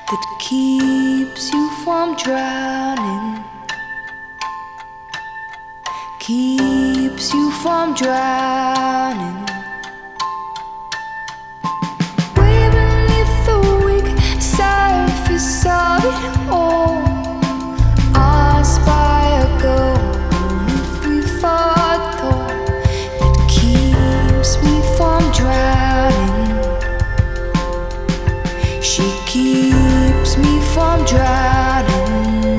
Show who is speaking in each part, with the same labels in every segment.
Speaker 1: that keeps you from drowning, keeps you from drowning. Way beneath the weak surface of it all, asked by a girl only 3/4 tall, that keeps me from drowning. She keeps me from drowning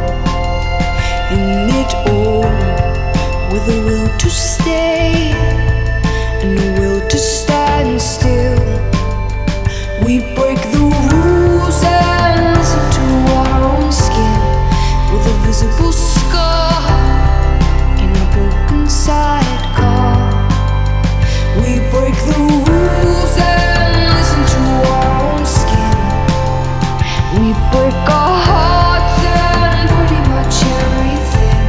Speaker 1: in it all, with a will to stay and a will to stand still. We break the rules and listen to our own skin, with a visible scar in a broken sidecar. We break the rules and listen to our own skin. We break our hearts and pretty much everything.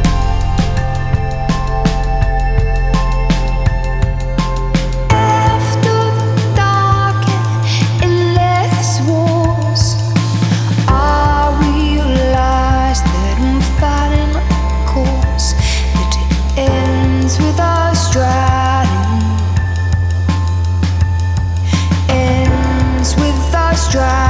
Speaker 1: After the dark and endless wars, I realize that I'm fighting a course that ends with us drowning, ends with us drowning.